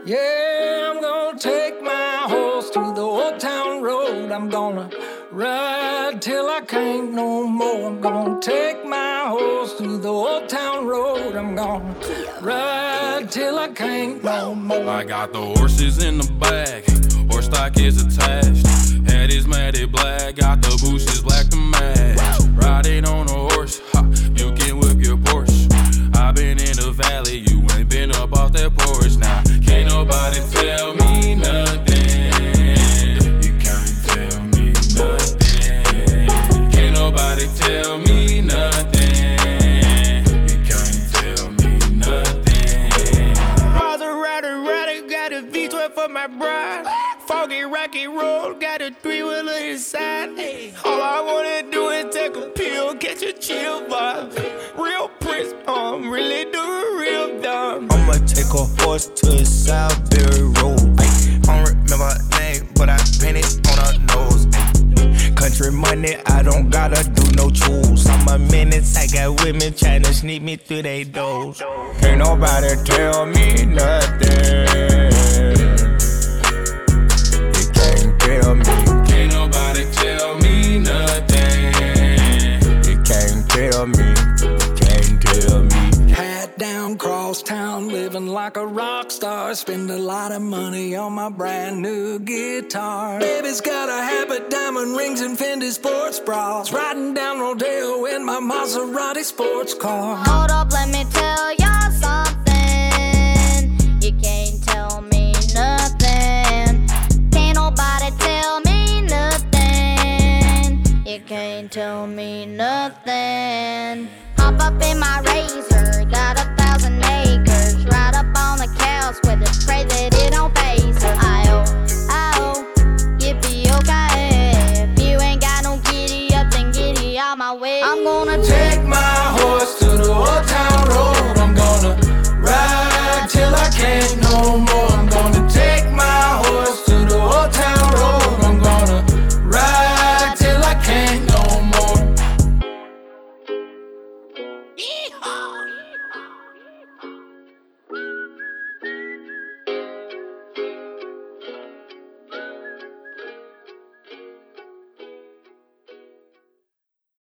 Yeah, I'm gonna take my horse to the old town road. I'm gonna ride till I can't no more. I'm gonna take my horse to the old town road. I'm gonna ride till I can't no more. I got the horses in the bag, horse stock is attached. Head is matted black, got the bushes black to match. Riding on a horse, ha, you can whip your Porsche. I been in the valley, you ain't been up off that porch. Now, can't nobody tell me nothing. You can't tell me nothing. Can't nobody tell me nothing. You can't tell me nothing. Maserati, got a V12 for my bride. Foggy, rocky road, got a three-wheeler inside. All I wanna do is take a pill, catch a chill vibe. Real Prince, really do real dumb. I'ma take a horse to Southbury Road. I don't remember her name, but I painted on her nose. Country money, I don't gotta do no chores. I'm a menace, I got women tryna sneak me through they doors. Can't nobody tell me nothing. Tell me. Can't nobody tell me nothing. You can't tell me, can't tell me. Hat down, cross town, living like a rock star. Spend a lot of money on my brand new guitar. Baby's got a habit, diamond rings and Fendi sports bras. Riding down Rodeo in my Maserati sports car. Hold up, let me tell